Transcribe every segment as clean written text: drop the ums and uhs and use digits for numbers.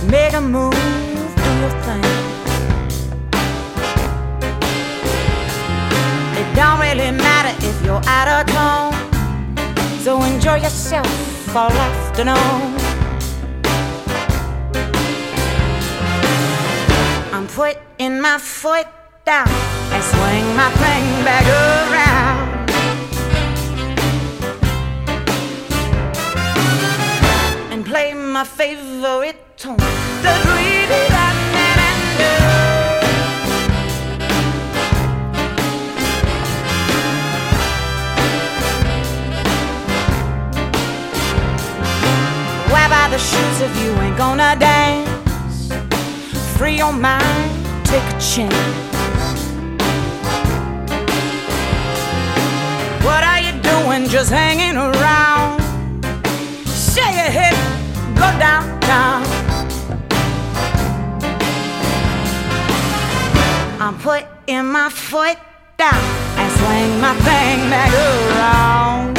make a move, do your thing. It don't really matter if you're out of tone, so enjoy yourself all afternoon. I'm putting my foot down and swing my thing back around. And play my favorite tune, the greedy that man and why buy the shoes if you ain't gonna dance? Free your mind, take a chance. What are you doing just hanging around? Shake your head, go downtown. I'm putting my foot down and swing my thing back around.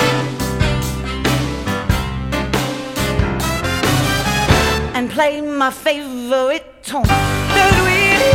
And play my favorite tune, the really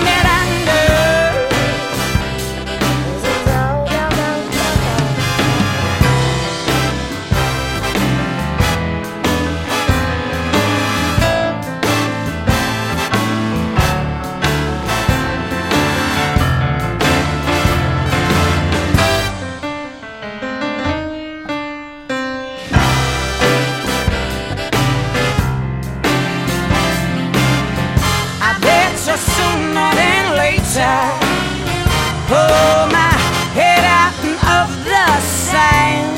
sooner than later, pull my head out of the sand.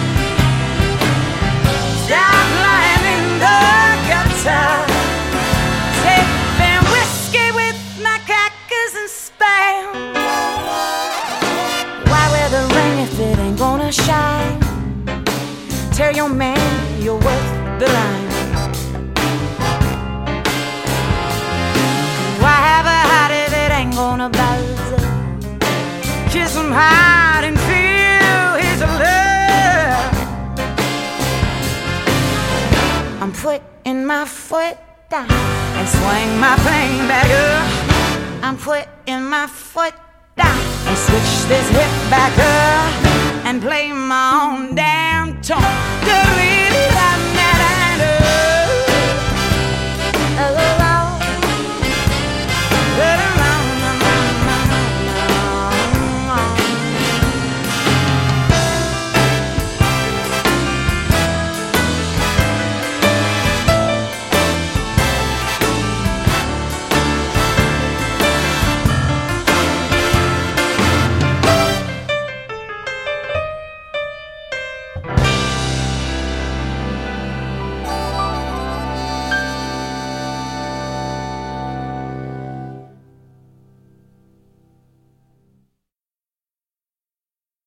Stop lying in the gutter, sipping whiskey with my crackers and spam. Why wear the ring if it ain't gonna shine? Tell your man you're worth the line. Why have a heart if it ain't gonna buzz? Kiss him hard and feel his love. I'm putting my foot down and swing my thing back up. I'm putting my foot down and switch this hip back up and play my own damn tune.